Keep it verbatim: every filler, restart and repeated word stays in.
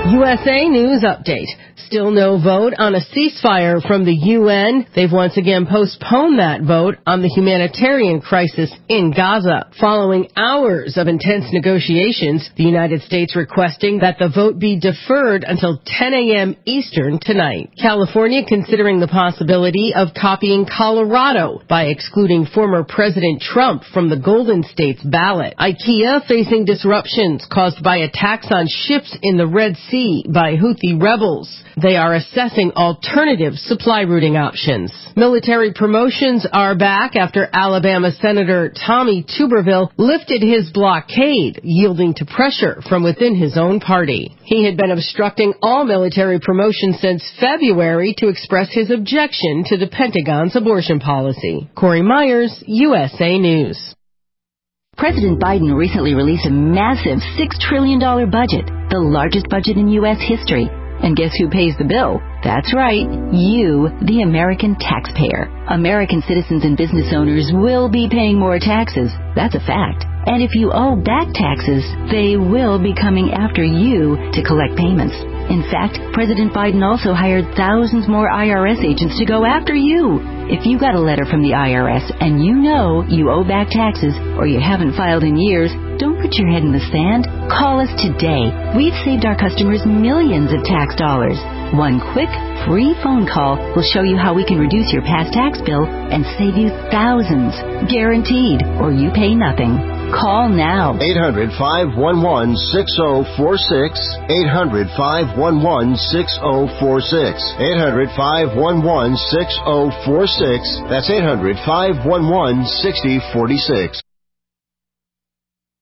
U S A News Update. Still no vote on a ceasefire from the U N. They've once again postponed that vote on the humanitarian crisis in Gaza. Following hours of intense negotiations, the United States requesting that the vote be deferred until ten a.m. Eastern tonight. California considering the possibility of copying Colorado by excluding former President Trump from the Golden State's ballot. IKEA facing disruptions caused by attacks on ships in the Red Sea by Houthi rebels. They are assessing alternative supply routing options. Military promotions are back after Alabama Senator Tommy Tuberville lifted his blockade, yielding to pressure from within his own party. He had been obstructing all military promotions since February to express his objection to the Pentagon's abortion policy. Corey Myers, U S A News. President Biden recently released a massive six trillion dollars budget, the largest budget in U S history. And guess who pays the bill? That's right, you, the American taxpayer. American citizens and business owners will be paying more taxes. That's a fact. And if you owe back taxes, they will be coming after you to collect payments. In fact, President Biden also hired thousands more I R S agents to go after you. If you got a letter from the I R S and you know you owe back taxes or you haven't filed in years, don't put your head in the sand. Call us today. We've saved our customers millions of tax dollars. One quick, free phone call will show you how we can reduce your past tax bill and save you thousands. Guaranteed, or you pay nothing. Call now. eight hundred, five one one, six oh four six. eight hundred, five one one, six oh four six. eight hundred, five one one, six oh four six. That's eight hundred, five one one, six oh four six.